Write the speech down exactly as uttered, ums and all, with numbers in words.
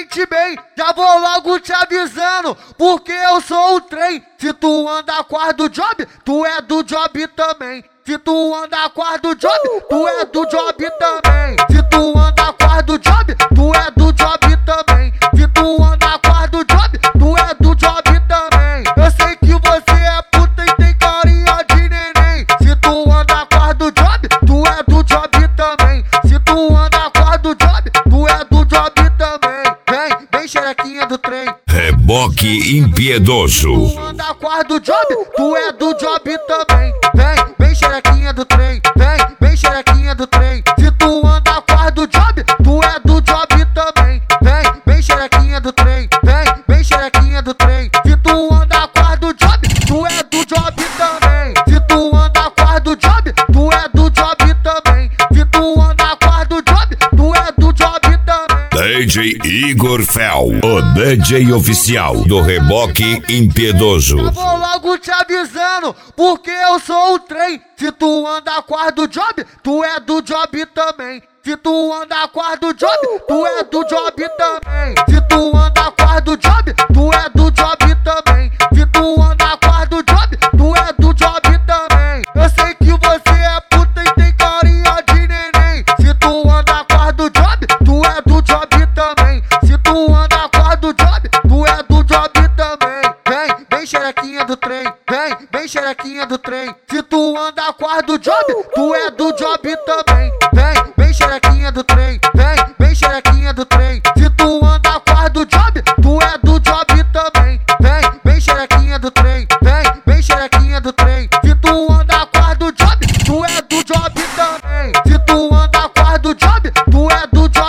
mente bem, já vou logo te avisando, porque eu sou o trem. Se tu anda com as do job, tu é do job também. Se tu anda com as do job, tu é do job também. Se tu anda com as do job, tu é do job também. Se tu anda com as do job, tu é do job também. Eu sei que você é puta e tem carinha de neném. Se tu anda com as do job, tu é do job também. Se tu anda com as do job, tu é do job também. Vem, vem xerequinha do trem. Reboque impiedoso. Se tu anda com as do job, tu é do job também. Vem, vem xerequinha do trem. Vem, vem xerequinha do trem. Se tu anda com as do job, tu é do job também. Vem, vem xerequinha do trem. Vem, vem xerequinha do trem. Se tu anda com as do job, tu é do job também. Se tu anda com as do job, tu é do job também. Se tu anda com as do job, tu é do job também. D J Igor Fel, o D J oficial do Reboque Impiedoso. Eu vou logo te avisando, porque eu sou o trem. Se tu anda com as do job, tu é do job também. Se tu anda com as do job, tu é do job também. Se tu anda com as do job, tu é do job também. Se tu anda com as do job, tu é do job também. Eu sei que você é puta e tem carinha de neném. Se tu anda com as do job, tu é do job também. Se tu anda com as do job, tu é do job também. Vem, vem xerequinha do trem. Vem, vem xerequinha do trem. Se tu anda com as do job, tu é do job também. Vem, vem xerequinha do trem. Vem, vem xerequinha do trem. Se tu anda com as do job, tu é do job também. Vem, vem xerequinha do trem. Vem, vem xerequinha do trem. Se tu anda com as do job, tu é do job também. Se tu anda com as do job, tu é do job